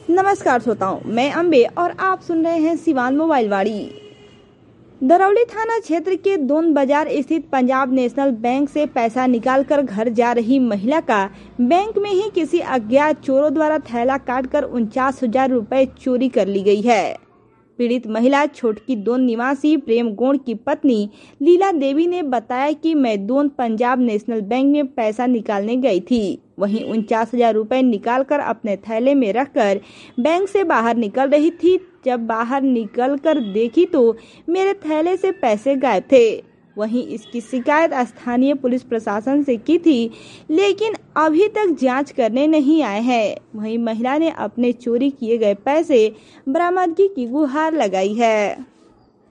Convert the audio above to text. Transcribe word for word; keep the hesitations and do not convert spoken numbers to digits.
नमस्कार श्रोताओं, मैं अम्बे और आप सुन रहे हैं सिवान मोबाइल वाड़ी। दरौली थाना क्षेत्र के दोन बाजार स्थित पंजाब नेशनल बैंक से पैसा निकालकर घर जा रही महिला का बैंक में ही किसी अज्ञात चोरों द्वारा थैला काटकर उनचास हजार रूपए चोरी कर ली गई है। पीड़ित महिला छोटकी दोन निवासी प्रेम गोंड की पत्नी लीला देवी ने बताया कि मैं दोन पंजाब नेशनल बैंक में पैसा निकालने गई थी। वहीं उनचास हजार रूपए निकालकर अपने थैले में रखकर बैंक से बाहर निकल रही थी। जब बाहर निकलकर देखी तो मेरे थैले से पैसे गायब थे। वहीं इसकी शिकायत स्थानीय पुलिस प्रशासन से की थी, लेकिन अभी तक जांच करने नहीं आए हैं। वहीं महिला ने अपने चोरी किए गए पैसे बरामदगी की गुहार लगाई है।